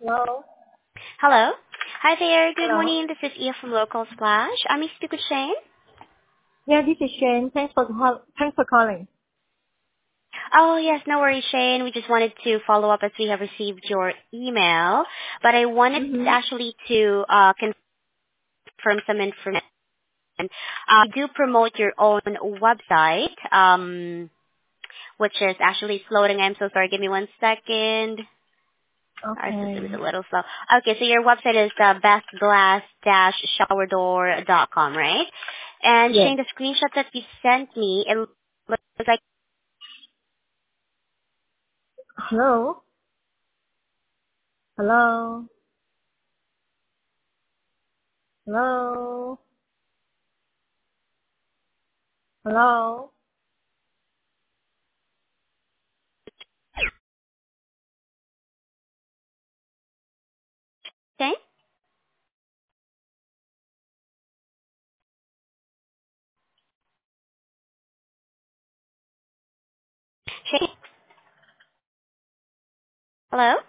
Hello? Hello. Hi there. Good Hello? morning. This is Eva from Local Splash. I'm speaking with Shane. Yeah, this is Shane. Thanks for calling. Oh, yes. No worries, Shane. We just wanted to follow up as we have received your email, but I wanted Mm-hmm. actually to confirm some information. You do promote your own website, which is actually floating. I'm so sorry. Give me one second. Our system is Okay. a little slow. Okay, so your website is bestglass-showerdoor.com, right? And Yes. Shane, the screenshot that you sent me, it looks like, Hello? Hello? Hello? Hello? Shane? Shane? Hello?